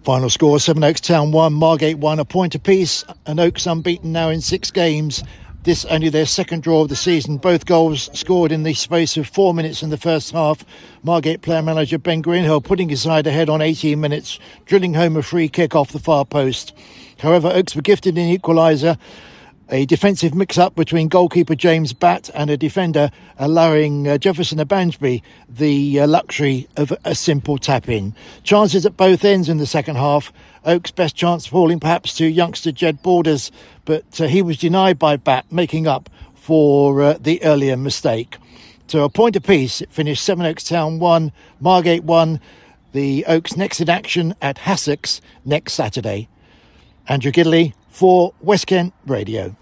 Final score, Sevenoaks Town 1, Margate 1, a point apiece, and Oaks unbeaten now in 6 games. This only their second draw of the season. Both goals scored in the space of 4 minutes in the first half. Margate player manager Ben Greenhill putting his side ahead on 18 minutes, drilling home a free kick off the far post. However, Oaks were gifted an equaliser. A defensive mix-up between goalkeeper James Batt and a defender, allowing Jefferson Abansby the luxury of a simple tap-in. Chances at both ends in the second half. Oaks' best chance falling perhaps to youngster Jed Borders, but he was denied by Batt, making up for the earlier mistake. So a point apiece, it finished Sevenoaks Town 1, Margate 1. The Oaks next in action at Hassocks next Saturday. Andrew Gidley for West Kent Radio.